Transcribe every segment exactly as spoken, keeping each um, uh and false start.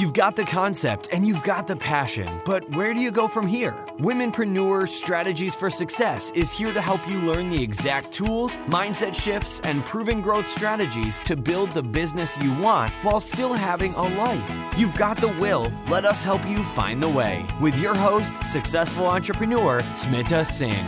You've got the concept and you've got the passion, but where do you go from here? Womenpreneur Strategies for Success is here to help you learn the exact tools, mindset shifts, and proven growth strategies to build the business you want while still having a life. You've got the will. Let us help you find the way. With your host, successful entrepreneur, Smita Singh.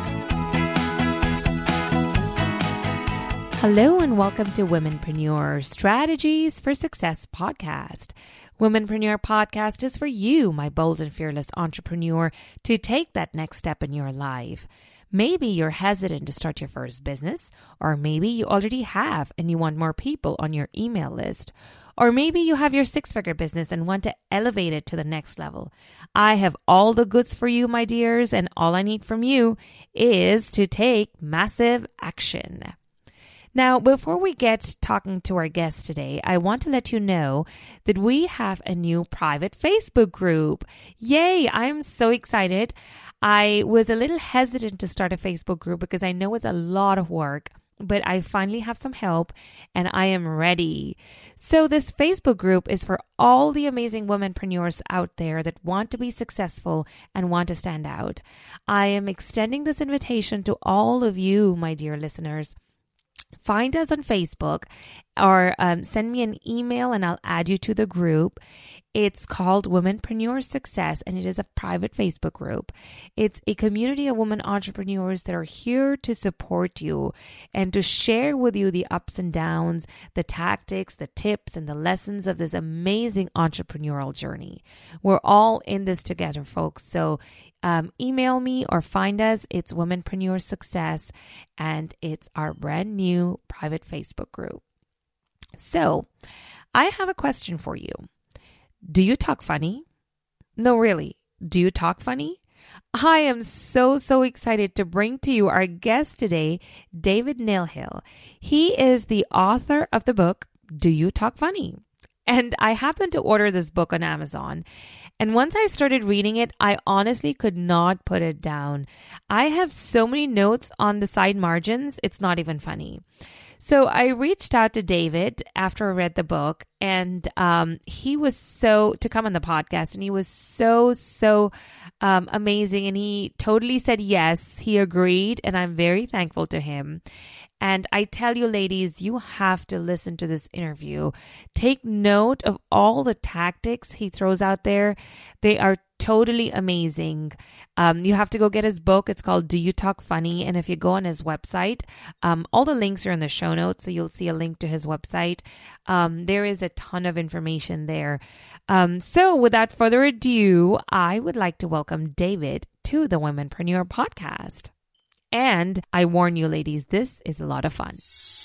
Hello and welcome to Womenpreneur Strategies for Success podcast. Womenpreneur podcast is for you, my bold and fearless entrepreneur, to take that next step in your life. Maybe you're hesitant to start your first business, or maybe you already have and you want more people on your email list. Or maybe you have your six-figure business and want to elevate it to the next level. I have all the goods for you, my dears, and all I need from you is to take massive action. Now, before we get talking to our guest today, I want to let you know that we have a new private Facebook group. Yay! I'm so excited. I was a little hesitant to start a Facebook group because I know it's a lot of work, but I finally have some help and I am ready. So this Facebook group is for all the amazing womenpreneurs out there that want to be successful and want to stand out. I am extending this invitation to all of you, my dear listeners. Find us on Facebook or um, send me an email and I'll add you to the group. It's called Womenpreneur Success and it is a private Facebook group. It's a community of women entrepreneurs that are here to support you and to share with you the ups and downs, the tactics, the tips, and the lessons of this amazing entrepreneurial journey. We're all in this together, folks. So um, email me or find us. It's Womenpreneur Success and it's our brand new private Facebook group. So I have a question for you. Do you talk funny? No, really. Do you talk funny? I am so, so excited to bring to you our guest today, David Nailhill. He is the author of the book, Do You Talk Funny? And I happened to order this book on Amazon. And once I started reading it, I honestly could not put it down. I have so many notes on the side margins, it's not even funny. So I reached out to David after I read the book and um, he was so, to come on the podcast, and he was so, so um, amazing. And he totally said yes, he agreed, and I'm very thankful to him. And I tell you, ladies, you have to listen to this interview. Take note of all the tactics he throws out there. They are totally amazing. Um, you have to go get his book. It's called Do You Talk Funny? And if you go on his website, um, all the links are in the show notes. So you'll see a link to his website. Um, there is a ton of information there. Um, so without further ado, I would like to welcome David to the Womenpreneur podcast. And I warn you, ladies, this is a lot of fun.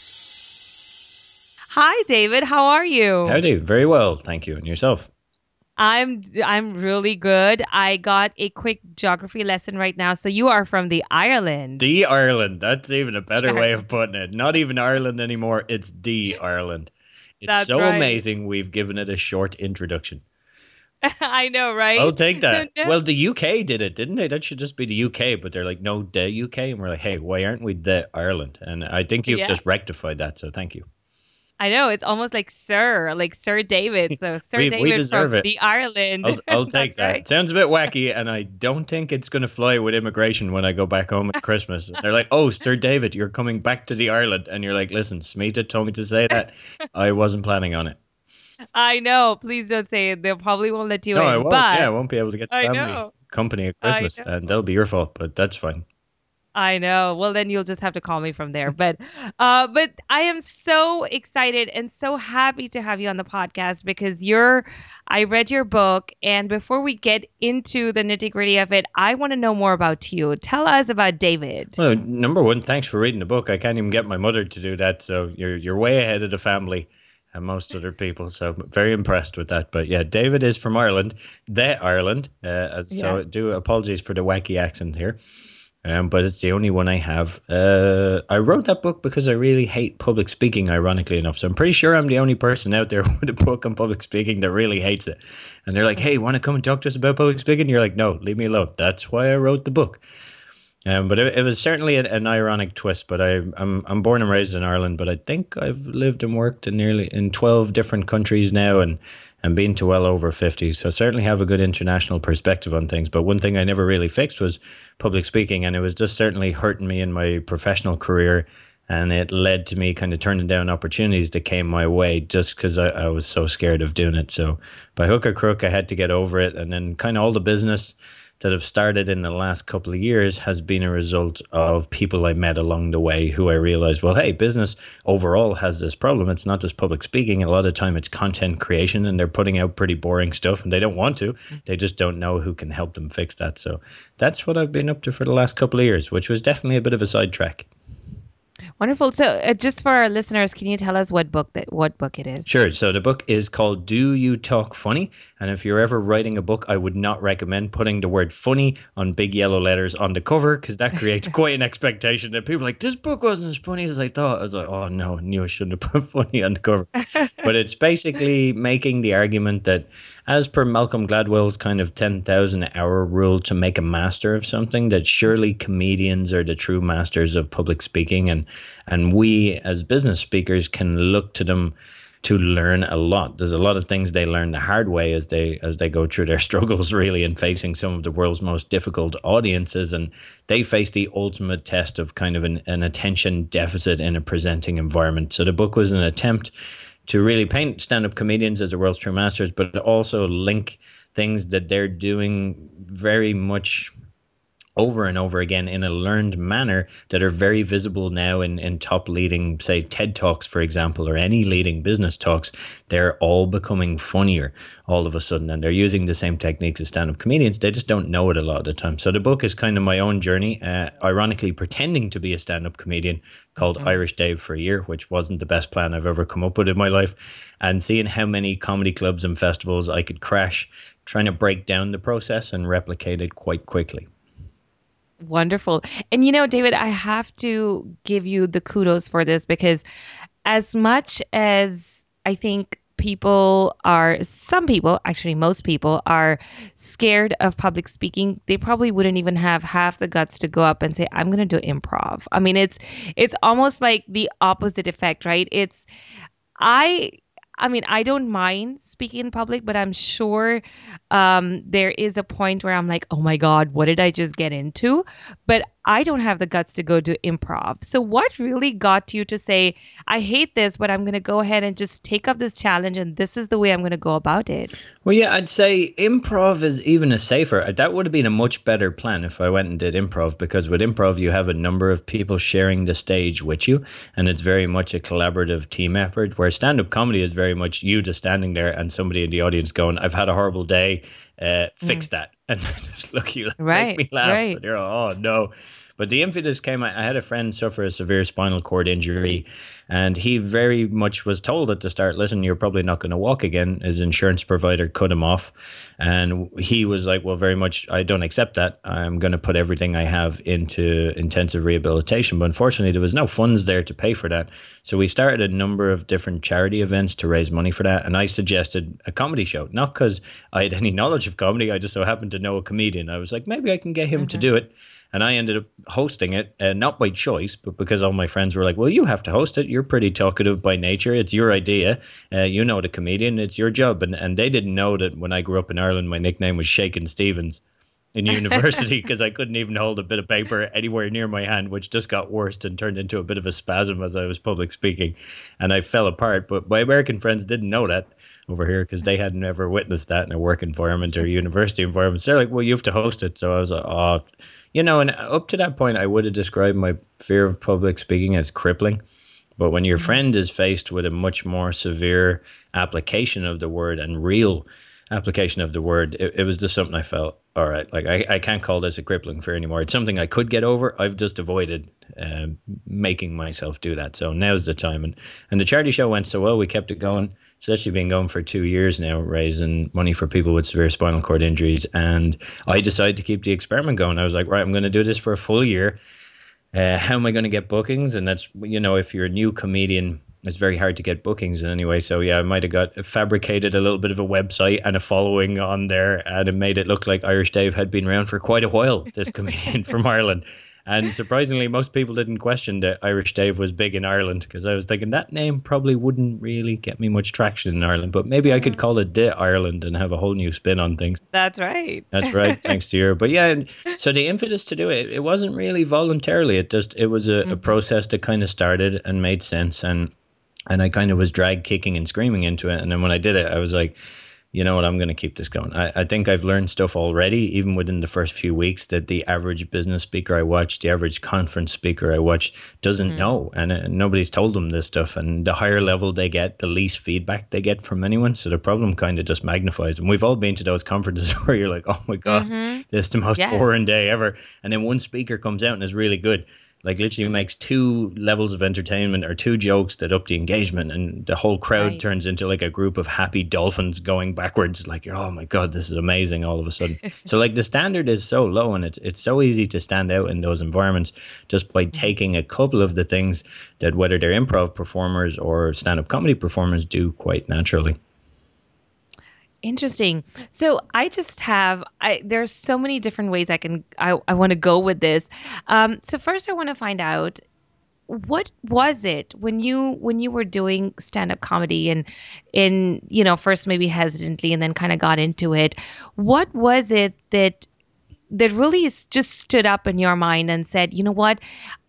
Hi, David. How are you? Howdy. Very well. Thank you. And yourself? I'm I'm really good. I got a quick geography lesson right now. So you are from the Ireland. The Ireland. That's even a better way of putting it. Not even Ireland anymore. It's the Ireland. It's That's so right. amazing. We've given it a short introduction. I know, right? I'll take that. So, no- Well, the U K did it, didn't they? That should just be the U K, but they're like, no, the U K. And we're like, hey, why aren't we the Ireland? And I think you've Yeah. just rectified that, so thank you. I know. It's almost like Sir, like Sir David. So Sir We- David we deserve from it. the Ireland. I'll, I'll take That's that. right. It sounds a bit wacky, and I don't think it's going to fly with immigration when I go back home at Christmas. They're like, oh, Sir David, you're coming back to the Ireland. And you're like, listen, Smita told me to say that. I wasn't planning on it. I know. Please don't say it. They probably won't let you No, in. I won't. But Yeah, I won't be able to get the I family know. company at I Christmas, know. and that'll be your fault, but that's fine. I know. Well, then you'll just have to call me from there. But uh, but I am so excited and so happy to have you on the podcast because you're, I read your book. And before we get into the nitty gritty of it, I want to know more about you. Tell us about David. Well, number one, thanks for reading the book. I can't even get my mother to do that, so you're you're way ahead of the family and most other people. So I'm very impressed with that. But yeah, David is from Ireland, the Ireland. Uh, as- So Yes. do apologies for the wacky accent here. Um, but it's the only one I have. Uh, I wrote that book because I really hate public speaking, ironically enough. So I'm pretty sure I'm the only person out there with a book on public speaking that really hates it. And they're like, hey, want to come and talk to us about public speaking? You're like, no, leave me alone. That's why I wrote the book. Um, but it, it was certainly an, an ironic twist. But I, I'm I'm born and raised in Ireland, but I think I've lived and worked in nearly in twelve different countries now, and and been to well over fifty. So certainly have a good international perspective on things. But one thing I never really fixed was public speaking, and it was just certainly hurting me in my professional career. And it led to me kind of turning down opportunities that came my way just because I, I was so scared of doing it. So by hook or crook, I had to get over it. And then kind of all the business that have started in the last couple of years has been a result of people I met along the way who I realized, well, hey, business overall has this problem. It's not just public speaking. A lot of time it's content creation, and they're putting out pretty boring stuff and they don't want to. They just don't know who can help them fix that. So that's what I've been up to for the last couple of years, which was definitely a bit of a sidetrack. Wonderful. So uh, just for our listeners, can you tell us what book that what book it is? Sure. So the book is called Do You Talk Funny? And if you're ever writing a book, I would not recommend putting the word funny on big yellow letters on the cover, because that creates quite an expectation that people are like, this book wasn't as funny as I thought. I was like, oh no, I knew I shouldn't have put funny on the cover. But it's basically making the argument that, as per Malcolm Gladwell's kind of ten thousand hour rule to make a master of something, that surely comedians are the true masters of public speaking. And and we as business speakers can look to them to learn a lot. There's a lot of things they learn the hard way as they as they go through their struggles, really, in facing some of the world's most difficult audiences. And they face the ultimate test of kind of an, an attention deficit in a presenting environment. So the book was an attempt to really paint stand-up comedians as the world's true masters, but also link things that they're doing very much over and over again in a learned manner that are very visible now in, in top leading, say, TED Talks, for example, or any leading business talks. They're all becoming funnier all of a sudden, and they're using the same techniques as stand-up comedians. They just don't know it a lot of the time. So the book is kind of my own journey, uh, ironically pretending to be a stand-up comedian, called mm-hmm. Irish Dave for a year, which wasn't the best plan I've ever come up with in my life, and seeing how many comedy clubs and festivals I could crash, trying to break down the process and replicate it quite quickly. Wonderful. And you know, David, I have to give you the kudos for this, because as much as I think people are, some people, actually most people are scared of public speaking, they probably wouldn't even have half the guts to go up and say, I'm going to do improv. I mean, it's, it's almost like the opposite effect, right? It's, I, I mean, I don't mind speaking in public, but I'm sure um, there is a point where I'm like, oh my God, what did I just get into? But I don't have the guts to go do improv. So what really got you to say, I hate this, but I'm going to go ahead and just take up this challenge, and this is the way I'm going to go about it? Well, yeah, I'd say improv is even a safer. That would have been a much better plan if I went and did improv, because with improv, you have a number of people sharing the stage with you, and it's very much a collaborative team effort, where stand-up comedy is very much you just standing there and somebody in the audience going, I've had a horrible day, uh, fix mm. that. And just look, you right, make me laugh. Right. And you're like, oh, no. But the impetus came, I had a friend suffer a severe spinal cord injury, and he very much was told at the start, listen, you're probably not going to walk again. His insurance provider cut him off. And he was like, well, very much, I don't accept that. I'm going to put everything I have into intensive rehabilitation. But unfortunately, there was no funds there to pay for that. So we started a number of different charity events to raise money for that. And I suggested a comedy show, not because I had any knowledge of comedy. I just so happened to know a comedian. I was like, maybe I can get him mm-hmm. to do it. And I ended up hosting it, uh, not by choice, but because all my friends were like, well, you have to host it. You're pretty talkative by nature. It's your idea. Uh, you know the comedian. It's your job. And and they didn't know that when I grew up in Ireland, my nickname was Shakin' Stevens in university, because I couldn't even hold a bit of paper anywhere near my hand, which just got worse and turned into a bit of a spasm as I was public speaking. And I fell apart. But my American friends didn't know that over here, because they hadn't ever witnessed that in a work environment or a university environment. So they're like, well, you have to host it. So I was like, oh... You know, and up to that point, I would have described my fear of public speaking as crippling. But when your friend is faced with a much more severe application of the word and real application of the word, it, it was just something I felt, all right, like I, I can't call this a crippling fear anymore. It's something I could get over. I've just avoided uh, making myself do that. So now's the time. And, and the charity show went so well, we kept it going. It's actually been going for two years now, raising money for people with severe spinal cord injuries. And I decided to keep the experiment going. I was like, right, I'm going to do this for a full year. Uh, how am I going to get bookings? And that's, you know, if you're a new comedian, it's very hard to get bookings anyway. So yeah, I might have got fabricated a little bit of a website and a following on there, and it made it look like Irish Dave had been around for quite a while, this comedian from Ireland. And surprisingly, most people didn't question that Irish Dave was big in Ireland, because I was thinking that name probably wouldn't really get me much traction in Ireland. But maybe I could call it De Ireland and have a whole new spin on things. That's right. That's right. Thanks to you. But yeah, so the impetus to do it, it wasn't really voluntarily. It just, it was a, mm-hmm. a process that kind of started and made sense. And, and I kind of was dragged kicking and screaming into it. And then when I did it, I was like, you know what, I'm going to keep this going. I, I think I've learned stuff already, even within the first few weeks, that the average business speaker I watch, the average conference speaker I watch doesn't mm-hmm. know. And uh, nobody's told them this stuff. And the higher level they get, the least feedback they get from anyone. So the problem kind of just magnifies. And we've all been to those conferences where you're like, oh my God, mm-hmm. this is the most yes. boring day ever. And then one speaker comes out and is really good. Like literally makes two levels of entertainment or two jokes that up the engagement, and the whole crowd right. turns into like a group of happy dolphins going backwards. Like, oh my God, this is amazing all of a sudden. So like the standard is so low, and it's it's so easy to stand out in those environments just by taking a couple of the things that whether they're improv performers or stand-up comedy performers do quite naturally. Interesting. So I just have, I, there's so many different ways I can, I, I want to go with this. Um, so first I want to find out, what was it when you, when you were doing stand-up comedy and in, you know, first maybe hesitantly and then kind of got into it. What was it that, that really just stood up in your mind and said, you know what,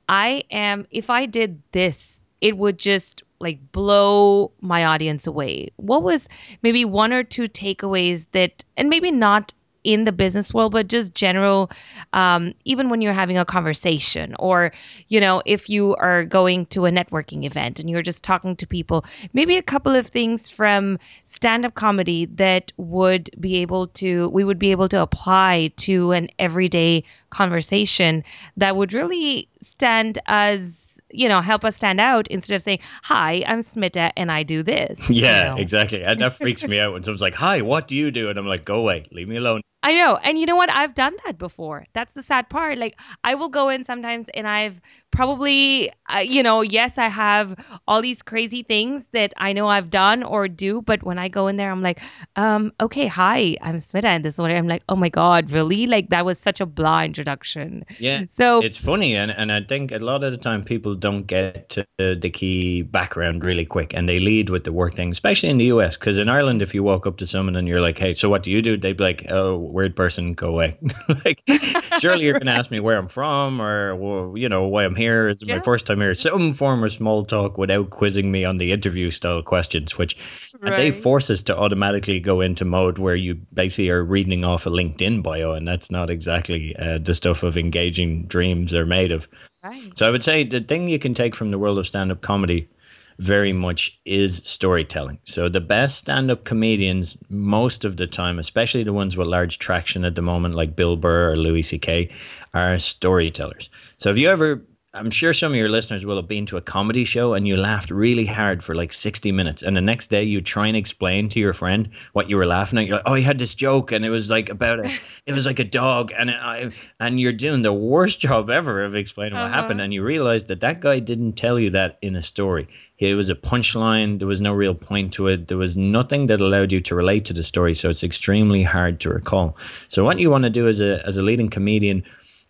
I am, if I did this, it would just like blow my audience away? What was maybe one or two takeaways that, and maybe not in the business world, but just general, um, even when you're having a conversation, or, you know, if you are going to a networking event and you're just talking to people, maybe a couple of things from stand-up comedy that would be able to, we would be able to apply to an everyday conversation that would really stand as, you know, help us stand out instead of saying, hi, I'm Smita and I do this. Yeah, you know? Exactly. And that freaks me out when someone's like, hi, what do you do? And I'm like, go away, leave me alone. I know. And you know what? I've done that before. That's the sad part. Like I will go in sometimes and I've probably, uh, you know, yes, I have all these crazy things that I know I've done or do. But when I go in there, I'm like, um, okay, hi, I'm Smita and this is what I'm like, oh my God, really? Like that was such a blah introduction. Yeah. So it's funny. And, and I think a lot of the time people don't get to the key background really quick and they lead with the work thing, especially in the U S. Because in Ireland, if you walk up to someone and you're like, hey, so what do you do? They'd be like, oh, weird person, go away. Like, surely you're going to ask me where I'm from or, well, you know, why I'm here. Is it yeah. my first time here? Some form of small talk without quizzing me on the interview style questions, which right. and they force us to automatically go into mode where you basically are reading off a LinkedIn bio, and that's not exactly uh, the stuff of engaging dreams are made of. Right. So I would say the thing you can take from the world of stand-up comedy very much is storytelling. So the best stand-up comedians most of the time, especially the ones with large traction at the moment like Bill Burr or Louis C K, are storytellers. So if you ever, I'm sure some of your listeners will have been to a comedy show and you laughed really hard for like sixty minutes, and the next day you try and explain to your friend what you were laughing at. You're like, oh, I had this joke and it was like about a, it was like a dog, and I, and you're doing the worst job ever of explaining uh-huh. what happened, and you realize that that guy didn't tell you that in a story. It was a punchline. There was no real point to it. There was nothing that allowed you to relate to the story, so it's extremely hard to recall. So what you want to do as a as a leading comedian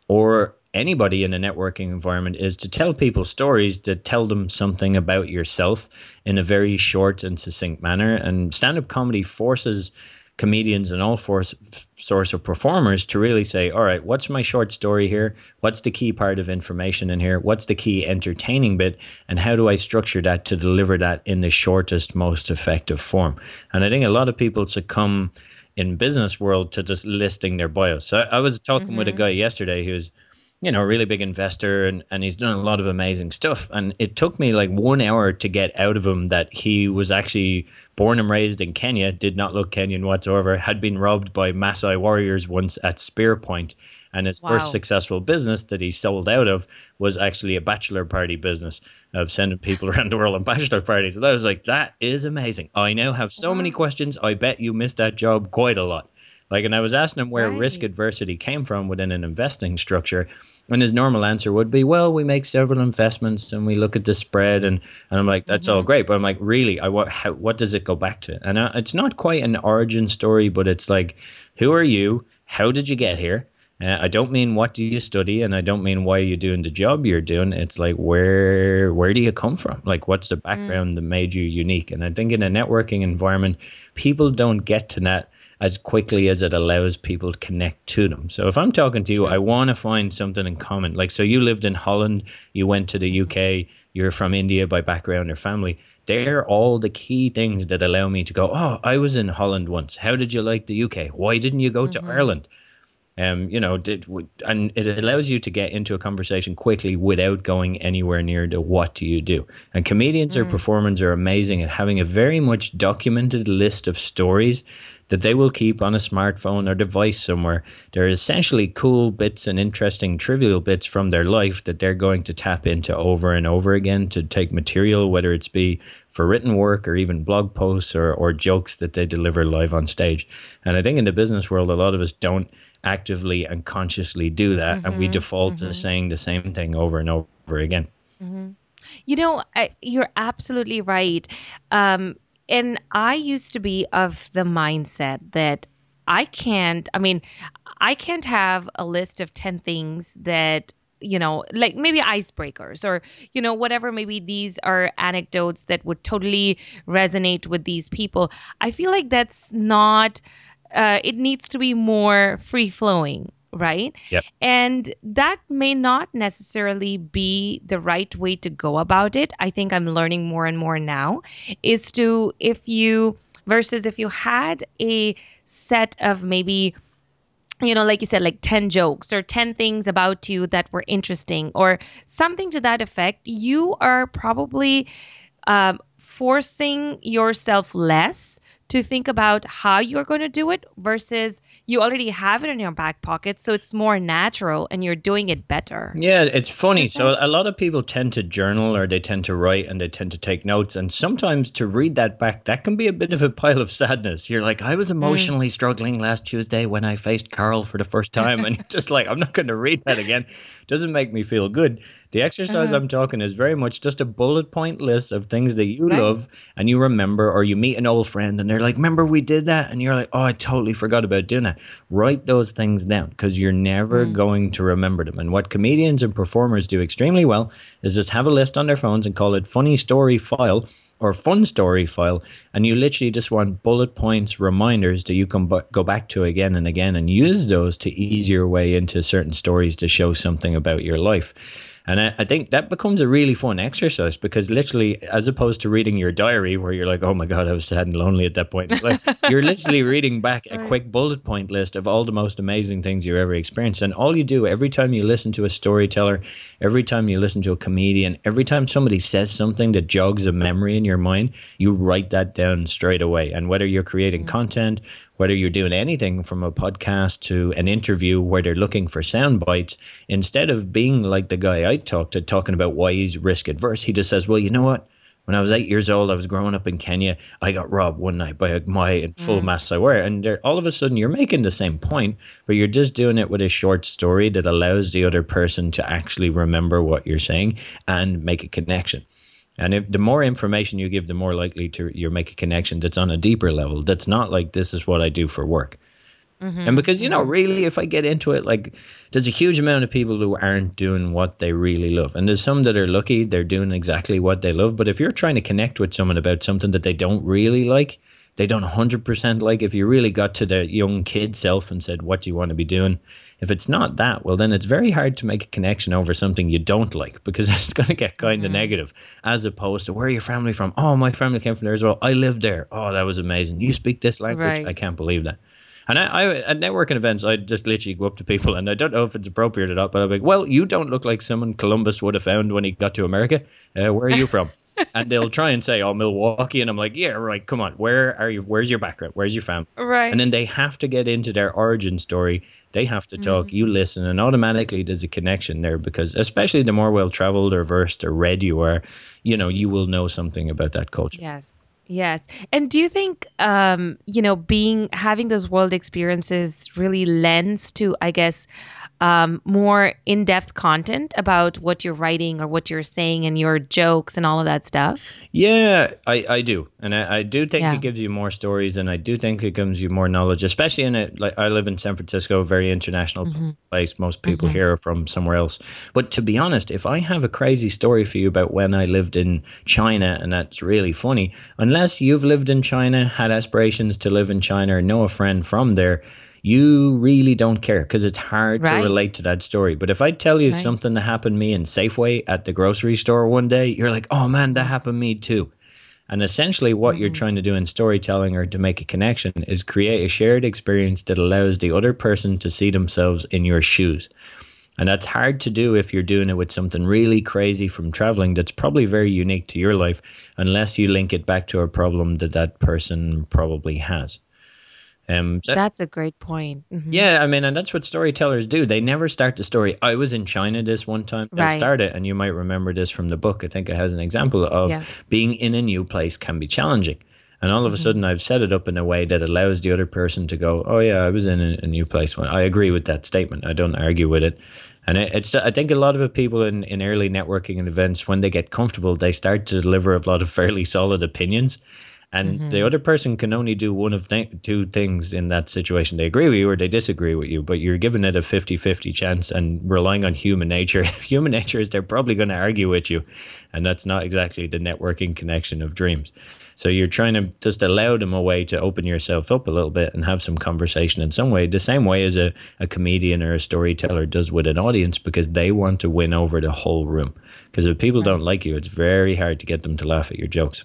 or anybody in a networking environment is to tell people stories that tell them something about yourself in a very short and succinct manner. And stand-up comedy forces comedians and all force, sorts of performers to really say, all right, what's my short story here? What's the key part of information in here? What's the key entertaining bit? And how do I structure that to deliver that in the shortest, most effective form? And I think a lot of people succumb in business world to just listing their bios. So I, I was talking mm-hmm. with a guy yesterday who's, you know, a really big investor, and, and he's done a lot of amazing stuff. And it took me like one hour to get out of him that he was actually born and raised in Kenya, did not look Kenyan whatsoever, had been robbed by Maasai warriors once at spear point. And his wow. first successful business that he sold out of was actually a bachelor party business of sending people around the world on bachelor parties. And I was like, that is amazing. I now have so wow. many questions. I bet you missed that job quite a lot. Like, and I was asking him where right. risk adversity came from within an investing structure. And his normal answer would be, well, we make several investments and we look at the spread. And, and I'm like, that's mm-hmm. all great. But I'm like, really, I what, how, what does it go back to? And I, it's not quite an origin story, but it's like, who are you? How did you get here? Uh, I don't mean what do you study, and I don't mean why are you doing the job you're doing. It's like where where do you come from? Like what's the background mm. that made you unique? And I think in a networking environment, people don't get to that as quickly as it allows people to connect to them. So if I'm talking to you, sure. I want to find something in common. Like, so you lived in Holland, you went to the U K, you're from India by background or family. They're all the key things that allow me to go, oh, I was in Holland once. How did you like the U K? Why didn't you go mm-hmm. to Ireland? Um, you know, did, and it allows you to get into a conversation quickly without going anywhere near the what do you do. And comedians mm. or performers are amazing at having a very much documented list of stories that they will keep on a smartphone or device somewhere. They're essentially cool bits and interesting trivial bits from their life that they're going to tap into over and over again to take material, whether it's be for written work or even blog posts or, or jokes that they deliver live on stage. And I think in the business world, a lot of us don't actively and consciously do that, mm-hmm, and we default mm-hmm. to saying the same thing over and over again. Mm-hmm. You know, I, you're absolutely right. Um, and I used to be of the mindset that I can't, I mean, I can't have a list of ten things that, you know, like maybe icebreakers or, you know, whatever, maybe these are anecdotes that would totally resonate with these people. I feel like that's not... Uh, it needs to be more free-flowing, right? Yep. And that may not necessarily be the right way to go about it. I think I'm learning more and more now is to, if you, versus if you had a set of maybe, you know, like you said, like ten jokes or ten things about you that were interesting or something to that effect, you are probably um, forcing yourself less to think about how you're going to do it versus you already have it in your back pocket. So it's more natural and you're doing it better. Yeah, it's funny. So a lot of people tend to journal or they tend to write and they tend to take notes. And sometimes to read that back, that can be a bit of a pile of sadness. You're like, I was emotionally mm. struggling last Tuesday when I faced Carl for the first time. And you're just like, I'm not going to read that again. Doesn't make me feel good. The exercise uh-huh. I'm talking is very much just a bullet point list of things that you right. love and you remember, or you meet an old friend and they're like, remember we did that? And you're like, oh, I totally forgot about doing that. Write those things down because you're never mm. going to remember them. And what comedians and performers do extremely well is just have a list on their phones and call it funny story file or fun story file. And you literally just want bullet points, reminders that you can bu- go back to again and again and use those to ease your way into certain stories to show something about your life. And I, I think that becomes a really fun exercise because literally, as opposed to reading your diary where you're like, oh my God, I was sad and lonely at that point. Like, you're literally reading back a quick bullet point list of all the most amazing things you ever experienced. And all you do every time you listen to a storyteller, every time you listen to a comedian, every time somebody says something that jogs a memory in your mind, you write that down straight away. And whether you're creating mm-hmm. content, whether you're doing anything from a podcast to an interview where they're looking for sound bites, instead of being like the guy I talked to talking about why he's risk adverse, he just says, well, you know what? When I was eight years old, I was growing up in Kenya. I got robbed one night by a Mai in full mm. mass I wear. And all of a sudden, you're making the same point, but you're just doing it with a short story that allows the other person to actually remember what you're saying and make a connection. And if the more information you give, the more likely to you make a connection that's on a deeper level. That's not like, this is what I do for work. Mm-hmm. And because, you know, really, if I get into it, like there's a huge amount of people who aren't doing what they really love. And there's some that are lucky, they're doing exactly what they love. But if you're trying to connect with someone about something that they don't really like, they don't one hundred percent like, if you really got to the young kid self and said, what do you want to be doing? If it's not that, well, then it's very hard to make a connection over something you don't like because it's going to get kind of mm-hmm. negative, as opposed to, where are your family from? Oh, my family came from there as well. I lived there. Oh, that was amazing. You speak this language? Right. I can't believe that. And I, I, at networking events, I just literally go up to people, and I don't know if it's appropriate or not, but I'm like, well, you don't look like someone Columbus would have found when he got to America. Uh, where are you from? And they'll try and say, oh, Milwaukee. And I'm like, yeah, right, come on. Where are you? Where's your background? Where's your family? Right. And then they have to get into their origin story. They have to talk. Mm-hmm. You listen, and automatically there's a connection there because especially the more well-traveled or versed or read you are, you know, you will know something about that culture. Yes. Yes. And do you think, um, you know, being, having those world experiences really lends to, I guess, um, more in-depth content about what you're writing or what you're saying and your jokes and all of that stuff? Yeah, I, I do. And I, I do think Yeah. it gives you more stories, and I do think it gives you more knowledge, especially in a, like, I live in San Francisco, a very international Mm-hmm. place. Most people Mm-hmm. here are from somewhere else. But to be honest, if I have a crazy story for you about when I lived in China, and that's really funny, unless you've lived in China, had aspirations to live in China, or know a friend from there, you really don't care because it's hard Right. to relate to that story. But if I tell you Right. something that happened to me in Safeway at the grocery store one day, you're like, oh man, that happened to me too. And essentially what you're trying to do in storytelling, or to make a connection, is create a shared experience that allows the other person to see themselves in your shoes. And that's hard to do if you're doing it with something really crazy from traveling that's probably very unique to your life, unless you link it back to a problem that that person probably has. Um, so- That's a great point. Mhm. yeah, I mean, and that's what storytellers do. They never start the story. I was in China this one time. They'll Right. start it, and you might remember this from the book. I think it has an example of Yeah. being in a new place can be challenging. And all of a Mm-hmm. sudden, I've set it up in a way that allows the other person to go, oh, yeah, I was in a, a new place. Well, I agree with that statement. I don't argue with it. And it, it's, I think a lot of the people in, in early networking and events, when they get comfortable, they start to deliver a lot of fairly solid opinions. And Mm-hmm. the other person can only do one of th- two things in that situation. They agree with you or they disagree with you, but you're giving it a fifty-fifty chance and relying on human nature. If human nature is they're probably going to argue with you, and that's not exactly the networking connection of dreams. So you're trying to just allow them a way to open yourself up a little bit and have some conversation in some way, the same way as a, a comedian or a storyteller does with an audience, because they want to win over the whole room. Because if people don't like you, it's very hard to get them to laugh at your jokes.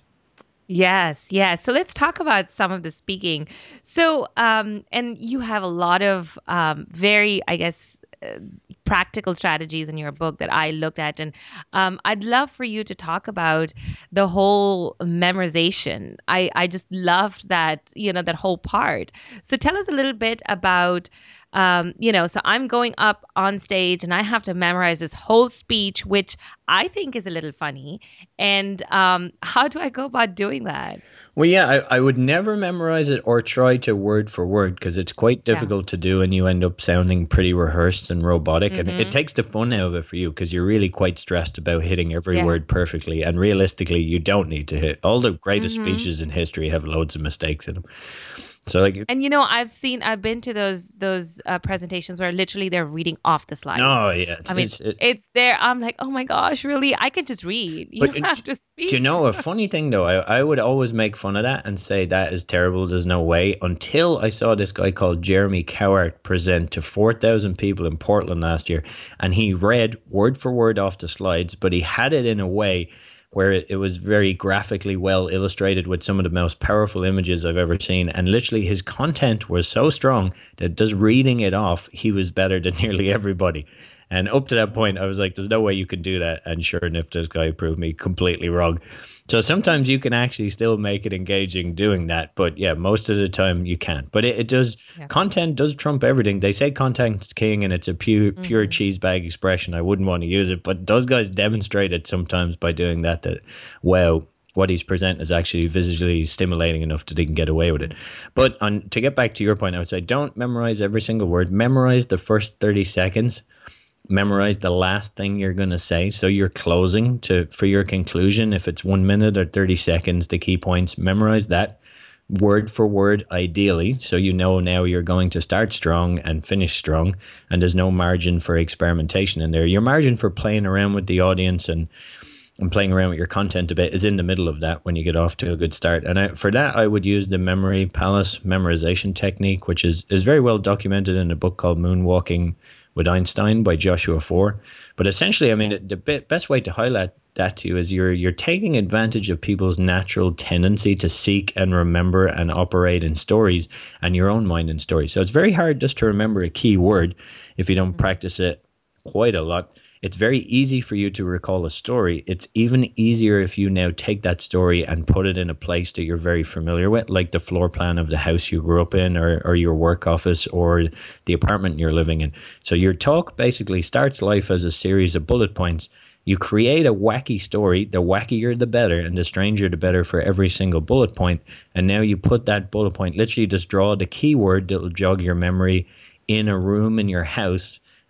Yes, yes. So let's talk about some of the speaking. So, um, and you have a lot of um, very, I guess, uh, practical strategies in your book that I looked at. And um, I'd love for you to talk about the whole memorization. I, I just loved that, you know, that whole part. So tell us a little bit about, um, you know, so I'm going up on stage and I have to memorize this whole speech, which I think is a little funny. And um, how do I go about doing that? Well, yeah, I, I would never memorize it or try to word for word, because it's quite difficult to do, and you end up sounding pretty rehearsed and robotic. Mm-hmm. And it takes the fun out of it for you, because you're really quite stressed about hitting every Yeah. word perfectly. And realistically, you don't need to hit. All the greatest Mm-hmm. speeches in history have loads of mistakes in them. So, like, And you know, I've seen, I've been to those those uh, presentations where literally they're reading off the slides. oh, yeah. It's, I mean, it's, it, it's there. I'm like, oh my gosh, really? I could just read. You But don't it- have to speak. Do you know a funny thing though? I, I would always make fun of that and say that is terrible. There's no way. Until I saw this guy called Jeremy Cowart present to four thousand people in Portland last year, and he read word for word off the slides, but he had it in a way where it, it was very graphically well illustrated with some of the most powerful images I've ever seen. And literally his content was so strong that just reading it off, he was better than nearly everybody. And up to that point, I was like, there's no way you can do that. And sure enough, this guy proved me completely wrong. So sometimes you can actually still make it engaging doing that. But yeah, most of the time you can't. But it, it does, Yeah. content does trump everything. They say content's king, and it's a pure, pure Mm-hmm. cheese bag expression. I wouldn't want to use it. But those guys demonstrate it sometimes by doing that, that, wow, what he's presenting is actually visually stimulating enough that they can get away with it. But on, to get back to your point, I would say don't memorize every single word. Memorize the first thirty seconds. Memorize the last thing you're going to say. So you're closing to for your conclusion. If it's one minute or thirty seconds, the key points, memorize that word for word, ideally. So you know now you're going to start strong and finish strong, and there's no margin for experimentation in there. Your margin for playing around with the audience and and playing around with your content a bit is in the middle of that when you get off to a good start. And I, for that, I would use the memory palace memorization technique, which is, is very well documented in a book called Moonwalking with Einstein by Joshua Foer. But essentially, I mean, the, the be- best way to highlight that to you is you're you're taking advantage of people's natural tendency to seek and remember and operate in stories and your own mind in stories. So it's very hard just to remember a key word if you don't practice it quite a lot. It's very easy for you to recall a story. It's even easier if you now take that story and put it in a place that you're very familiar with, like the floor plan of the house you grew up in, or, or your work office, or the apartment you're living in. So your talk basically starts life as a series of bullet points. You create a wacky story. The wackier, the better, and the stranger, the better for every single bullet point. And now you put that bullet point, literally just draw the keyword that will jog your memory in a room in your house.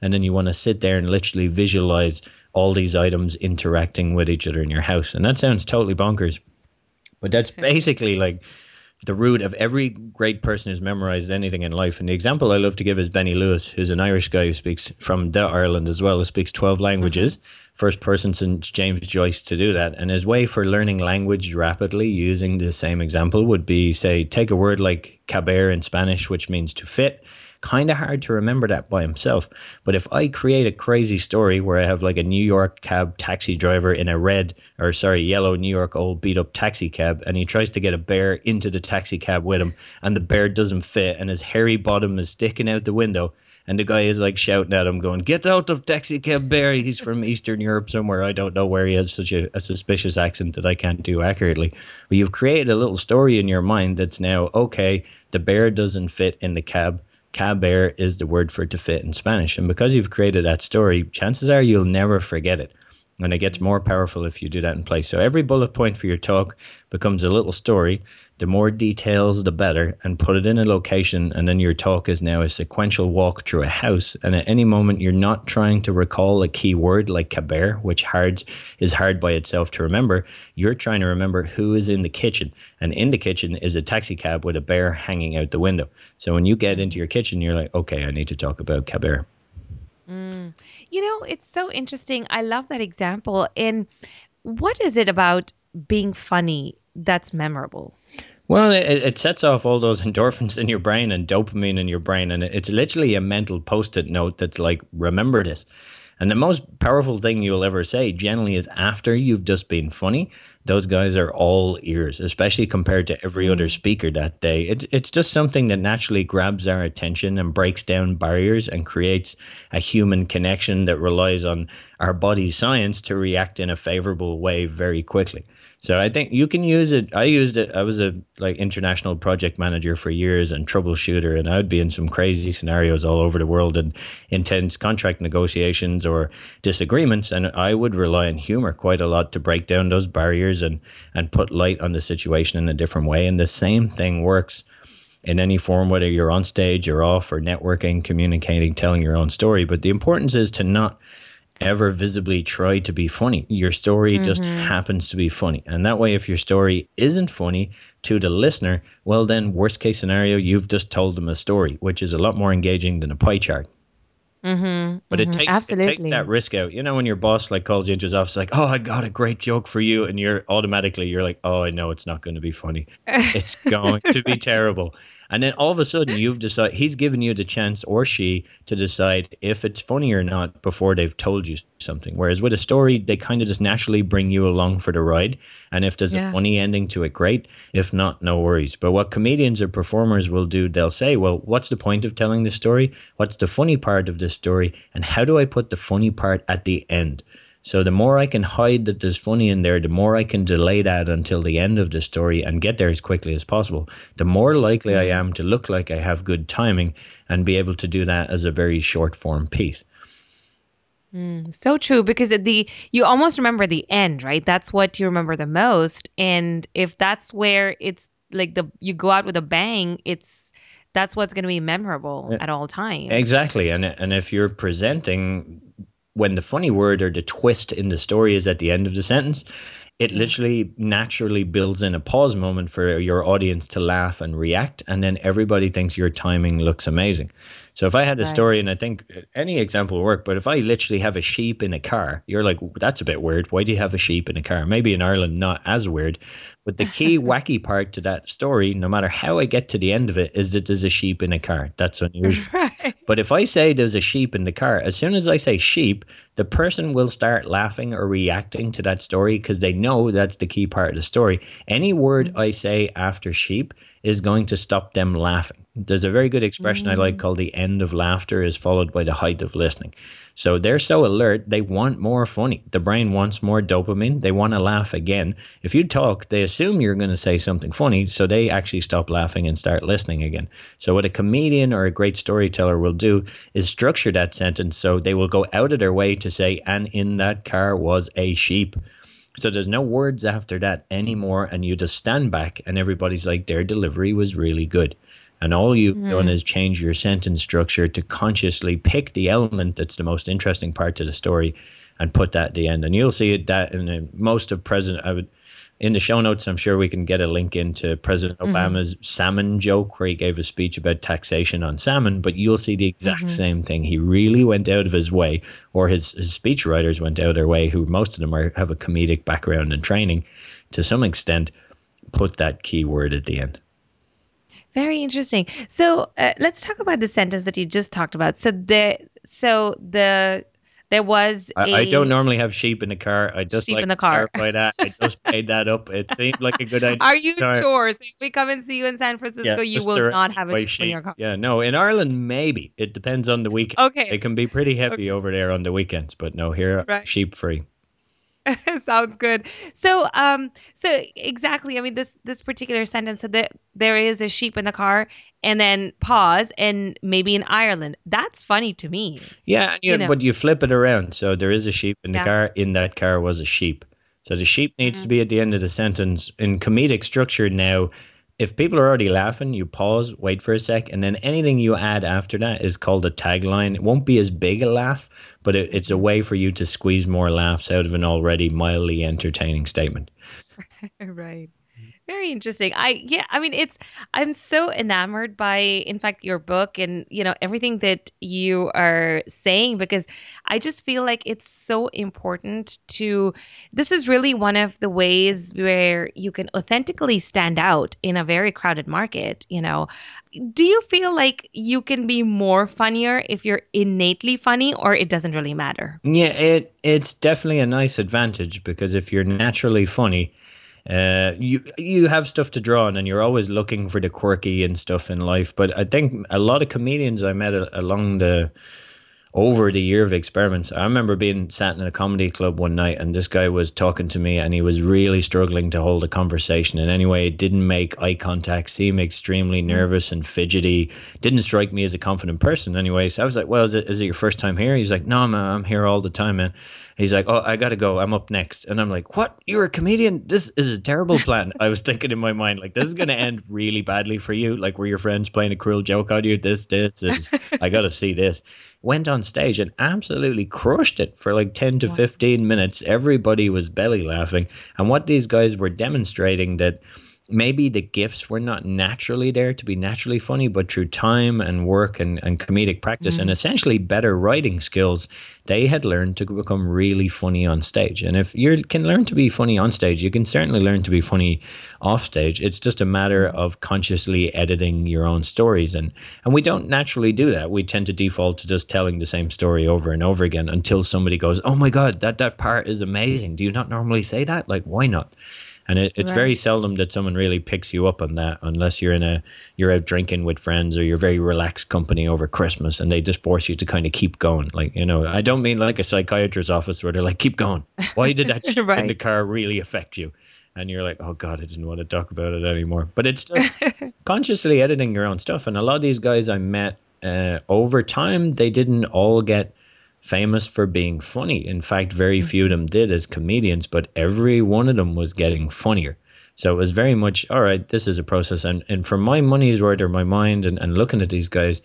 and then you want to sit there and literally visualize all these items interacting with each other in your house. And that sounds totally bonkers, but that's basically like the root of every great person who's memorized anything in life. And the example I love to give is Benny Lewis, who's an Irish guy who speaks from the Ireland as well, who speaks twelve languages. Mm-hmm. First person since James Joyce to do that. And his way for learning language rapidly using the same example would be, say, take a word like caber in Spanish, which means to fit. Kind of hard to remember that by himself. But if I create a crazy story where I have like a New York cab taxi driver in a red, or sorry, yellow New York old beat up taxi cab, and he tries to get a bear into the taxi cab with him, and the bear doesn't fit, and his hairy bottom is sticking out the window, and the guy is like shouting at him going, "Get out of taxi cab bear." He's from Eastern Europe somewhere. I don't know where he has such a, a suspicious accent that I can't do accurately. But you've created a little story in your mind that's now, okay, the bear doesn't fit in the cab. Caber is the word for to fit in Spanish. And because you've created that story, chances are you'll never forget it. And it gets more powerful if you do that in place. So every bullet point for your talk becomes a little story. The more details, the better, and put it in a location. And then your talk is now a sequential walk through a house. And at any moment, you're not trying to recall a key word like caber, which hard is hard by itself to remember. You're trying to remember who is in the kitchen. And in the kitchen is a taxi cab with a bear hanging out the window. So when you get into your kitchen, you're like, okay, I need to talk about caber. Mm. You know, it's so interesting. I love that example. And what is it about being funny that's memorable? Well, it, it sets off all those endorphins in your brain and dopamine in your brain. And it's literally a mental post-it note that's like, remember this. And the most powerful thing you'll ever say generally is after you've just been funny. Those guys are all ears, especially compared to every other speaker that day. It, it's just something that naturally grabs our attention and breaks down barriers and creates a human connection that relies on our body's science to react in a favorable way very quickly. So I think you can use it. I used it. I was a like international project manager for years and troubleshooter, and I'd be in some crazy scenarios all over the world and intense contract negotiations or disagreements. And I would rely on humor quite a lot to break down those barriers and, and put light on the situation in a different way. And the same thing works in any form, whether you're on stage or off or networking, communicating, telling your own story. But the importance is to not ever visibly try to be funny. Your story mm-hmm. just happens to be funny. And that way, if your story isn't funny to the listener, well then, worst case scenario, you've just told them a story, which is a lot more engaging than a pie chart. Mm-hmm, but mm-hmm, it takes absolutely. it takes that risk out. You know, when your boss like calls you into his office like, "Oh, I got a great joke for you," and you're automatically you're like, "Oh, I know it's not going to be funny. It's going to be terrible." And then all of a sudden you've decided, he's given you the chance, or she, to decide if it's funny or not before they've told you something. Whereas with a story, they kind of just naturally bring you along for the ride. And if there's yeah. a funny ending to it, great. If not, no worries. But what comedians or performers will do, they'll say, well, what's the point of telling this story? What's the funny part of this story? And how do I put the funny part at the end? So the more I can hide that there's funny in there, the more I can delay that until the end of the story and get there as quickly as possible. The more likely I am to look like I have good timing and be able to do that as a very short form piece. Mm, so true, because the you almost remember the end, right? That's what you remember the most. And if that's where it's like the you go out with a bang, it's that's what's going to be memorable yeah. at all times. Exactly. And and if you're presenting when the funny word or the twist in the story is at the end of the sentence, it literally naturally builds in a pause moment for your audience to laugh and react. And then everybody thinks your timing looks amazing. So if I had a right. story, and I think any example will work, but if I literally have a sheep in a car, you're like, that's a bit weird. Why do you have a sheep in a car? Maybe in Ireland, not as weird. But the key wacky part to that story, no matter how I get to the end of it, is that there's a sheep in a car. That's unusual. Right. But if I say there's a sheep in the car, as soon as I say sheep, the person will start laughing or reacting to that story because they know that's the key part of the story. Any word mm-hmm. I say after sheep is going to stop them laughing. There's a very good expression mm-hmm. I like called the end of laughter is followed by the height of listening. So they're so alert, they want more funny. The brain wants more dopamine. They want to laugh again. If you talk, they assume you're going to say something funny, so they actually stop laughing and start listening again. So what a comedian or a great storyteller will do is structure that sentence so they will go out of their way to say, and in that car was a sheep. So there's no words after that anymore, and you just stand back and everybody's like, their delivery was really good. And all you've Mm. done is change your sentence structure to consciously pick the element that's the most interesting part to the story and put that at the end. And you'll see it that in uh, most of President, I would, in the show notes, I'm sure we can get a link into President Mm-hmm. Obama's salmon joke where he gave a speech about taxation on salmon, but you'll see the exact Mm-hmm. same thing. He really went out of his way, or his, his speech writers went out of their way, who most of them are, have a comedic background and training to some extent, put that key word at the end. Very interesting. So uh, let's talk about the sentence that you just talked about. So the so the there was I, a I don't normally have sheep in the car. I just Sheep like in the to car. clarify that. I just made that up. It seemed like a good idea. Are you Sorry. sure? So if we come and see you in San Francisco, you just will surrounded not have a by sheep in your car. Yeah, no. In Ireland, maybe. It depends on the weekend. Okay. It can be pretty heavy over there on the weekends, but no, here, Right. sheep free. Sounds good. So, um, so exactly. I mean, this this particular sentence. So that there is a sheep in the car, and then pause, and maybe in Ireland. That's funny to me. Yeah, and you, You know. but you flip it around. So there is a sheep in the Yeah. car. In that car was a sheep. So the sheep needs Mm-hmm. to be at the end of the sentence. In comedic structure now, if people are already laughing, you pause, wait for a sec, and then anything you add after that is called a tagline. It won't be as big a laugh, but it, it's a way for you to squeeze more laughs out of an already mildly entertaining statement. Right. Very interesting. I yeah, I mean it's I'm so enamored by in fact your book and you know everything that you are saying because I just feel like it's so important to this is really one of the ways where you can authentically stand out in a very crowded market, you know. Do you feel like you can be more funnier if you're innately funny or it doesn't really matter? Yeah, it it's definitely a nice advantage because if you're naturally funny, uh, you you have stuff to draw on, and you're always looking for the quirky and stuff in life. But I think a lot of comedians I met a- along the over the year of experiments. I remember being sat in a comedy club one night and this guy was talking to me and he was really struggling to hold a conversation. And anyway, it didn't make eye contact, seemed extremely nervous and fidgety. Didn't strike me as a confident person anyway. So I was like, well, is it, is it your first time here? He's like, no, man, I'm here all the time, man. He's like, oh, I got to go. I'm up next. And I'm like, what? You're a comedian? This is a terrible plan. I was thinking in my mind, like, this is going to end really badly for you. Like, were your friends playing a cruel joke on you? This, this is, I got to see this. Went on stage and absolutely crushed it for like ten to fifteen minutes. Everybody was belly laughing. And what these guys were demonstrating that maybe the gifts were not naturally there to be naturally funny, but through time and work and, and comedic practice mm. and essentially better writing skills, they had learned to become really funny on stage. And if you can learn to be funny on stage, you can certainly learn to be funny off stage. It's just a matter of consciously editing your own stories. And, and we don't naturally do that. We tend to default to just telling the same story over and over again until somebody goes, oh my God, that, that part is amazing. Do you not normally say that? Like, why not? And it, it's right. very seldom that someone really picks you up on that unless you're in a you're out drinking with friends or you're very relaxed company over Christmas and they just force you to kind of keep going. Like, you know, I don't mean like a psychiatrist's office where they're like, keep going. Why did that shit right. in the car really affect you? And you're like, oh God, I didn't want to talk about it anymore. But it's just consciously editing your own stuff. And a lot of these guys I met uh, over time, they didn't all get famous for being funny. In fact, very few of them did as comedians, but every one of them was getting funnier. So it was very much, all right, this is a process. And and for my money's worth or my mind and, and looking at these guys,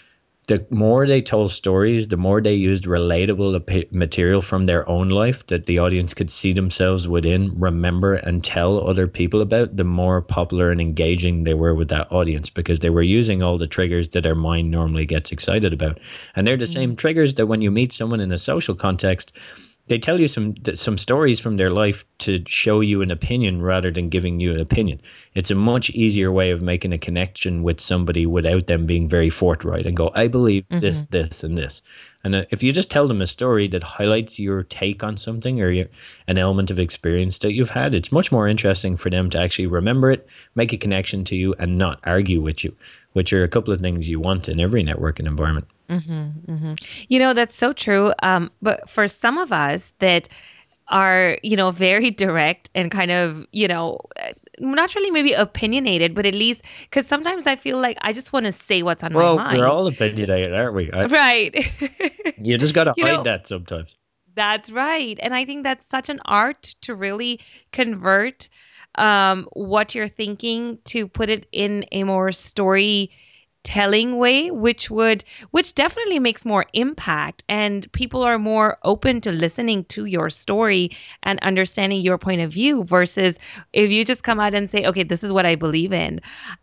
the more they told stories, the more they used relatable material from their own life that the audience could see themselves within, remember, and tell other people about, the more popular and engaging they were with that audience because they were using all the triggers that their mind normally gets excited about. And they're the mm-hmm. same triggers that when you meet someone in a social context, they tell you some some stories from their life to show you an opinion rather than giving you an opinion. It's a much easier way of making a connection with somebody without them being very forthright and go, I believe mm-hmm. this, this, and this. And uh, if you just tell them a story that highlights your take on something or your, an element of experience that you've had, it's much more interesting for them to actually remember it, make a connection to you, and not argue with you, which are a couple of things you want in every networking environment. Mm-hmm, mm-hmm. You know, that's so true. Um, but for some of us that are, you know, very direct and kind of, you know, not really maybe opinionated, but at least because sometimes I feel like I just want to say what's on well, my mind. We're all opinionated, aren't we? I, right. You just got to hide know, that sometimes. That's right. And I think that's such an art to really convert um, what you're thinking to put it in a more story telling way, which would which definitely makes more impact, and people are more open to listening to your story and understanding your point of view, versus if you just come out and say, okay, this is what I believe in.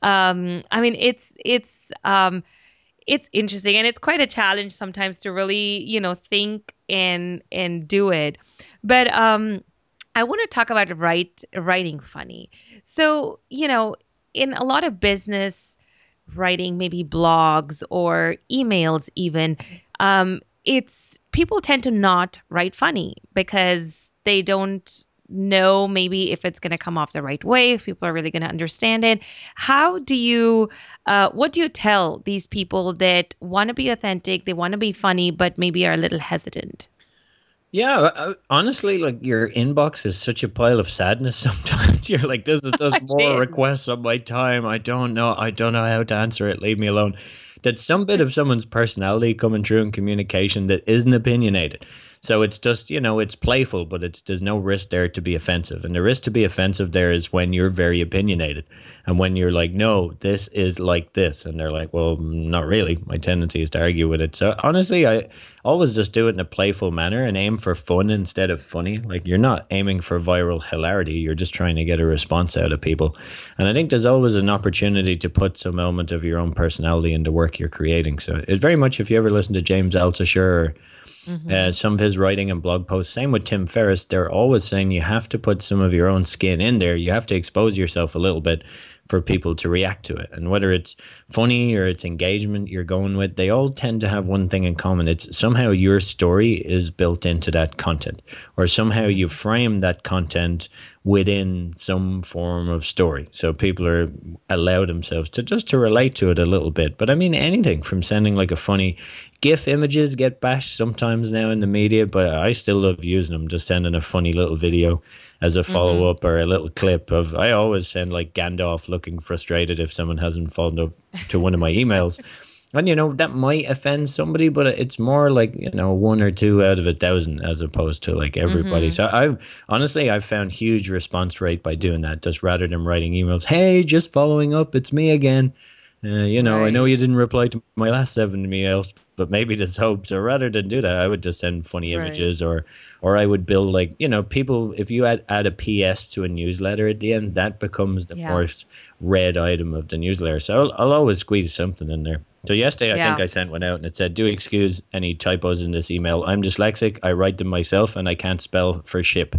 um I mean, it's it's um it's interesting, and it's quite a challenge sometimes to really, you know, think and and do it. But um I want to talk about write writing funny. So, you know, in a lot of business writing, maybe blogs or emails even, um, it's people tend to not write funny because they don't know maybe if it's going to come off the right way, if people are really going to understand it. How do you, uh, what do you tell these people that want to be authentic, they want to be funny, but maybe are a little hesitant? Yeah, uh, honestly, like your inbox is such a pile of sadness sometimes. You're like, this is just more is. requests of my time. I don't know. I don't know how to answer it. Leave me alone. That's some bit of someone's personality coming through in communication that isn't opinionated. So it's just, you know, it's playful, but it's there's no risk there to be offensive. And the risk to be offensive there is when you're very opinionated. And when you're like, no, this is like this. And they're like, well, not really. My tendency is to argue with it. So honestly, I always just do it in a playful manner and aim for fun instead of funny. Like, you're not aiming for viral hilarity. You're just trying to get a response out of people. And I think there's always an opportunity to put some element of your own personality in the work you're creating. So it's very much, if you ever listen to James Altucher, Mm-hmm. Uh, some of his writing and blog posts, same with Tim Ferriss, they're always saying you have to put some of your own skin in there. You have to expose yourself a little bit for people to react to it. And whether it's funny or it's engagement you're going with, they all tend to have one thing in common. It's somehow your story is built into that content, or somehow you frame that content within some form of story. So people are allow themselves to just to relate to it a little bit. But I mean, anything from sending like a funny GIF images get bashed sometimes now in the media, but I still love using them, just sending a funny little video as a follow-up, mm-hmm. or a little clip of, I always send like Gandalf looking frustrated if someone hasn't followed up to one of my emails. And, you know, that might offend somebody, but it's more like, you know, one or two out of a thousand as opposed to like everybody. Mm-hmm. So I've honestly, I've found huge response rate by doing that, just rather than writing emails. Hey, just following up. It's me again. Uh, you know, right. I know you didn't reply to my last seven emails, but maybe there's hope. So rather than do that, I would just send funny right. images, or or I would build like, you know, people, if you add, add a P S to a newsletter at the end, that becomes the yeah. most read item of the newsletter. So I'll, I'll always squeeze something in there. So yesterday, yeah. I think I sent one out and it said, do excuse any typos in this email. I'm dyslexic. I write them myself and I can't spell for ship.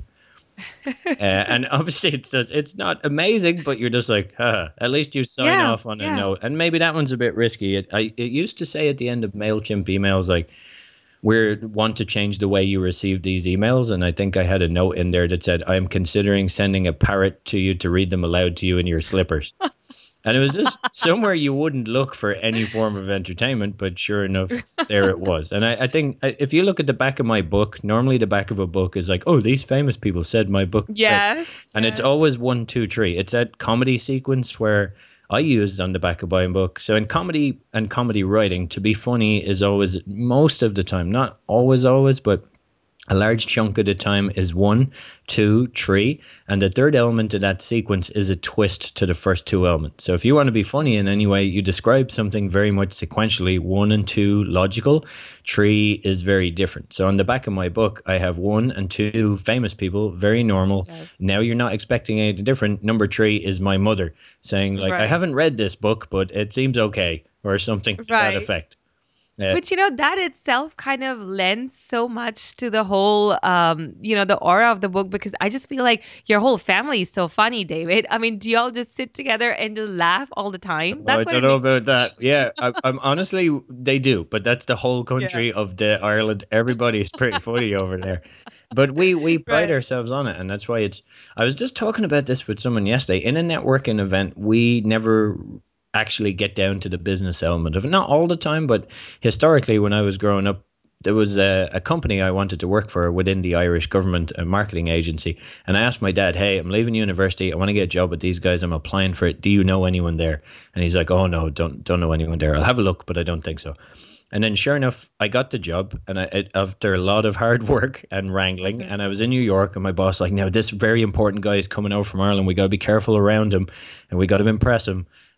uh, and obviously it's just, it's not amazing, but you're just like, huh, at least you sign yeah, off on yeah. a note. And maybe that one's a bit risky. It, I, it used to say at the end of MailChimp emails, like, we want to change the way you receive these emails. And I think I had a note in there that said, I'm considering sending a parrot to you to read them aloud to you in your slippers. And it was just somewhere you wouldn't look for any form of entertainment, but sure enough, there it was. And I, I think if you look at the back of my book, normally the back of a book is like, oh, these famous people said my book. Yes. And yes. it's always one, two, three. It's that comedy sequence where I used on the back of my book. So in comedy and comedy writing, to be funny is always, most of the time, not always, always, but a large chunk of the time is one, two, three. And the third element of that sequence is a twist to the first two elements. So if you want to be funny in any way, you describe something very much sequentially, one and two logical, three is very different. So on the back of my book, I have one and two famous people, very normal. Yes. Now you're not expecting anything different. Number three is my mother saying like, right. I haven't read this book, but it seems okay, or something to right. that effect. Yeah. But, you know, that itself kind of lends so much to the whole, um, you know, the aura of the book, because I just feel like your whole family is so funny, David. I mean, do y'all just sit together and just laugh all the time? That's I what don't know about that. Yeah, I, I'm honestly, they do. But that's the whole country yeah. of the Ireland. Everybody's pretty funny over there. But we, we pride right. ourselves on it. And that's why it's, I was just talking about this with someone yesterday. In a networking event, we never actually get down to the business element of it. Not all the time, but historically when I was growing up, there was a, a company I wanted to work for within the Irish government, a marketing agency. And I asked my dad, hey, I'm leaving university. I want to get a job with these guys. I'm applying for it. Do you know anyone there? And he's like, oh no, don't don't know anyone there. I'll have a look, but I don't think so. And then sure enough, I got the job, and I, it, after a lot of hard work and wrangling, and I was in New York, and my boss was like, now this very important guy is coming over from Ireland. We got to be careful around him, and we got to impress him.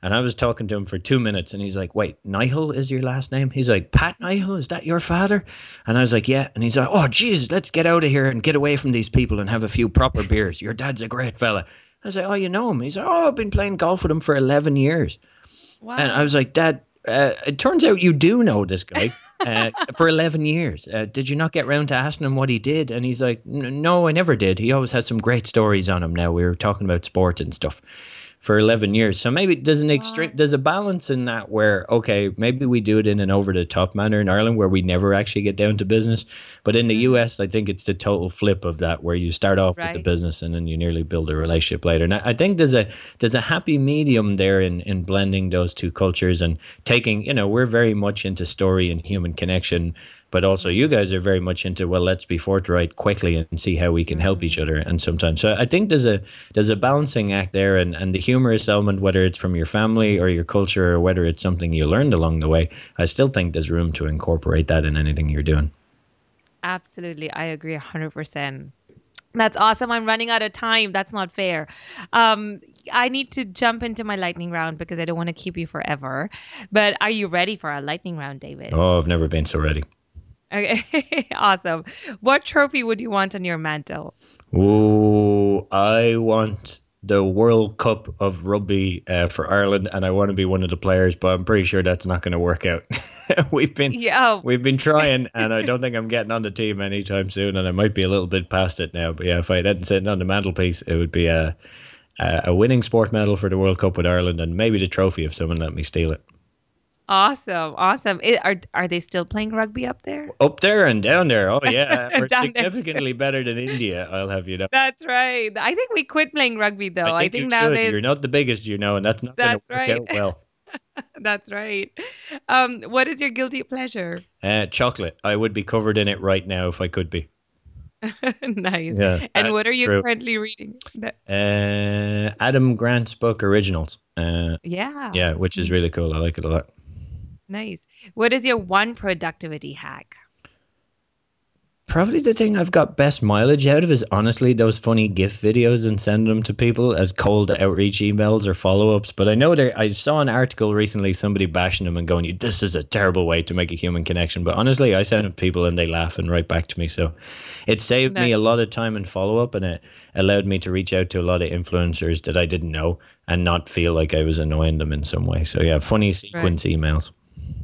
And I was talking to him for two minutes and he's like, wait, Nigel is your last name? He's like, Pat Nigel, is that your father? And I was like, yeah. And he's like, oh, Jesus, let's get out of here and get away from these people and have a few proper beers. Your dad's a great fella. I was like, oh, you know him? He's like, oh, I've been playing golf with him for eleven years. Wow. And I was like, Dad, uh, it turns out you do know this guy uh, for eleven years. Uh, did you not get round to asking him what he did? And he's like, no, I never did. He always has some great stories on him now. We were talking about sport and stuff for eleven years. So maybe there's an extreme, there's a balance in that where, okay, maybe we do it in an over the top manner in Ireland where we never actually get down to business. But in the U S, I think it's the total flip of that where you start off right. with the business and then you nearly build a relationship later. And I think there's a there's a happy medium there in, in blending those two cultures and taking, you know, we're very much into story and human connection. But also you guys are very much into, well, let's be forthright quickly and see how we can help mm-hmm. each other. And sometimes, so I think there's a there's a balancing act there, and, and the humorous element, whether it's from your family or your culture or whether it's something you learned along the way, I still think there's room to incorporate that in anything you're doing. Absolutely. I agree one hundred percent. That's awesome. I'm running out of time. That's not fair. Um, I need to jump into my lightning round because I don't want to keep you forever. But are you ready for our lightning round, David? Oh, I've never been so ready. Okay, awesome. What trophy would you want on your mantle? Oh, I want the World Cup of Rugby uh, for Ireland, and I want to be one of the players, but I'm pretty sure that's not going to work out. we've been yeah, oh. we've been trying, and I don't think I'm getting on the team anytime soon, and I might be a little bit past it now. But yeah, if I hadn't sitting on the mantelpiece, it would be a, a a winning sport medal for the World Cup with Ireland, and maybe the trophy if someone let me steal it. Awesome, awesome. It, are are they still playing rugby up there? Up there and down there. Oh yeah, we're significantly better than India. I'll have you know. That's right. I think we quit playing rugby though. I think, I think nowadays you're not the biggest, you know, and that's not going to work right. out well. That's right. Um, what is your guilty pleasure? Uh, chocolate. I would be covered in it right now if I could be. Nice. Yes, and what are you true. currently reading? Uh, Adam Grant's book, Originals. Uh, yeah. Yeah, which is really cool. I like it a lot. Nice. What is your one productivity hack? Probably the thing I've got best mileage out of is honestly those funny GIF videos and send them to people as cold outreach emails or follow-ups. But I know there, I saw an article recently, somebody bashing them and going, this is a terrible way to make a human connection. But honestly, I send it to people and they laugh and write back to me. So it saved nice. me a lot of time and follow-up, and it allowed me to reach out to a lot of influencers that I didn't know and not feel like I was annoying them in some way. So yeah, funny sequence right. emails.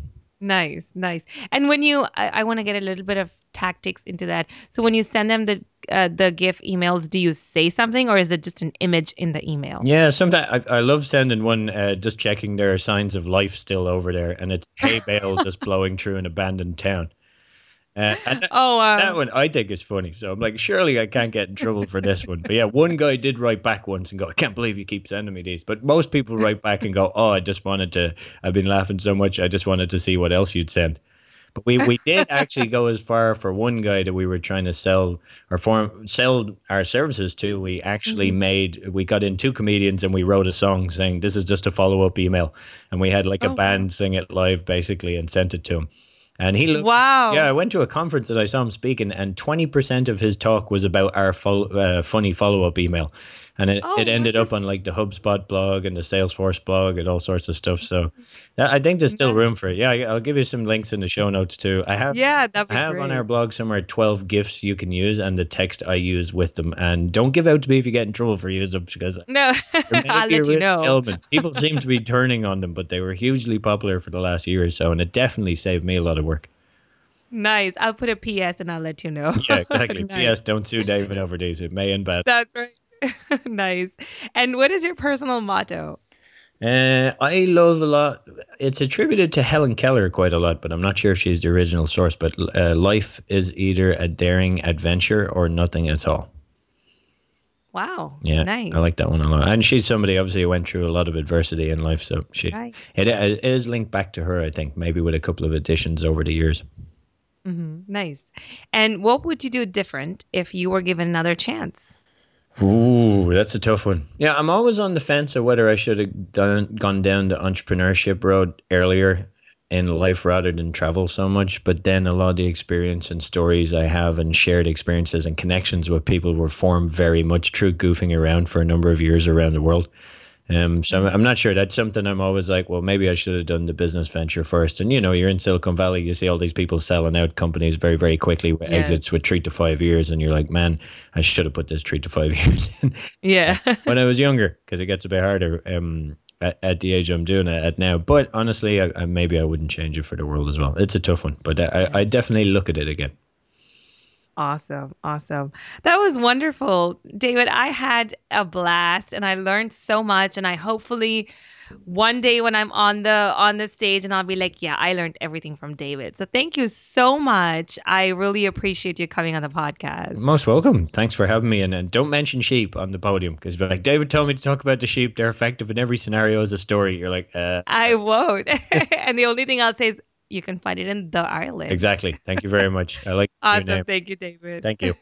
Nice, nice. And when you, I, I want to get a little bit of tactics into that. So when you send them the uh, the GIF emails, do you say something or is it just an image in the email? Yeah, sometimes I, I love sending one, uh, just checking there are signs of life still over there, and it's hay bale just blowing through an abandoned town. Uh, and that, oh, um, that one I think is funny. So I'm like, surely I can't get in trouble for this one. But yeah, one guy did write back once and go, I can't believe you keep sending me these. But most people write back and go, oh, I just wanted to, I've been laughing so much, I just wanted to see what else you'd send. But we, we did actually go as far for one guy that we were trying to sell or form, sell our services to. We actually mm-hmm. made, we got in two comedians and we wrote a song saying, this is just a follow-up email. And we had like a oh, band wow. sing it live basically and sent it to him. And he looked, wow. Yeah, I went to a conference that I saw him speaking, and twenty percent of his talk was about our fo- uh, funny follow-up email. And it, oh, it ended wonderful. up on like the HubSpot blog and the Salesforce blog and all sorts of stuff. So yeah, I think there's still room for it. Yeah, I'll give you some links in the show notes too. I have, yeah, that'd be I have great. on our blog somewhere twelve GIFs you can use and the text I use with them. And don't give out to me if you get in trouble for using them, because no, I'll let you know. Element. People seem to be turning on them, but they were hugely popular for the last year or so, and it definitely saved me a lot of work. Nice. I'll put a P S and I'll let you know. Yeah, exactly. Nice. P S. Don't sue David over these. It may end bad. That's right. Nice. And what is your personal motto? Uh, I love a lot. It's attributed to Helen Keller quite a lot, but I'm not sure if she's the original source. But uh, life is either a daring adventure or nothing at all. Wow. Yeah, nice. I like that one a lot. And she's somebody obviously who went through a lot of adversity in life, so she right. it, it is linked back to her, I think, maybe with a couple of additions over the years. Mm-hmm. Nice. And what would you do different if you were given another chance? Ooh, that's a tough one. Yeah, I'm always on the fence of whether I should have done, gone down the entrepreneurship road earlier in life rather than travel so much. But then a lot of the experience and stories I have and shared experiences and connections with people were formed very much through goofing around for a number of years around the world. Um, so I'm, I'm not sure. That's something I'm always like, well, maybe I should have done the business venture first. And, you know, you're in Silicon Valley, you see all these people selling out companies very, very quickly with Yeah. exits with three to five years. And you're like, man, I should have put this three to five years in Yeah. when I was younger, because it gets a bit harder um, at, at the age I'm doing it at now. But honestly, I, I, maybe I wouldn't change it for the world as well. It's a tough one, but I, I definitely look at it again. Awesome. Awesome. That was wonderful. David, I had a blast and I learned so much, and I hopefully one day when I'm on the on the stage and I'll be like, yeah, I learned everything from David. So thank you so much. I really appreciate you coming on the podcast. Most welcome. Thanks for having me. And, and don't mention sheep on the podium, because like David told me to talk about the sheep. They're effective in every scenario as a story. You're like, uh, I won't. And the only thing I'll say is you can find it in the Ireland. Exactly. Thank you very much. I like your Awesome. name. Thank you, David. Thank you.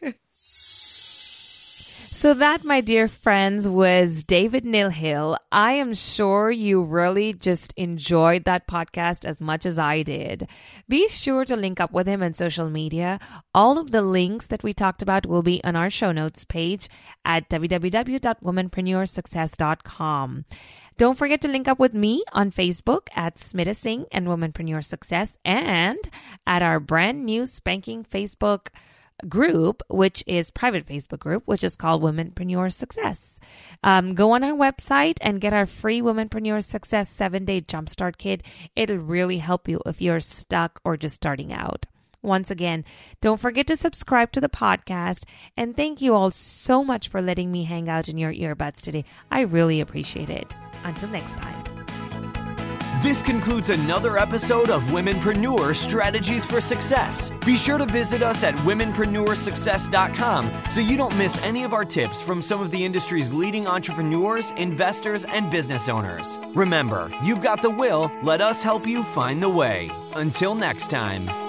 So that, my dear friends, was David Nilhill. I am sure you really just enjoyed that podcast as much as I did. Be sure to link up with him on social media. All of the links that we talked about will be on our show notes page at w w w dot womenpreneur success dot com. Don't forget to link up with me on Facebook at Smita Singh and Womanpreneur Success, and at our brand new spanking Facebook group, which is private Facebook group, which is called Womenpreneur Success. Um, go on our website and get our free Womenpreneur Success seven-day jumpstart kit. It'll really help you if you're stuck or just starting out. Once again, don't forget to subscribe to the podcast, and thank you all so much for letting me hang out in your earbuds today. I really appreciate it. Until next time. This concludes another episode of Womenpreneur Strategies for Success. Be sure to visit us at womenpreneur success dot com so you don't miss any of our tips from some of the industry's leading entrepreneurs, investors, and business owners. Remember, you've got the will. Let us help you find the way. Until next time.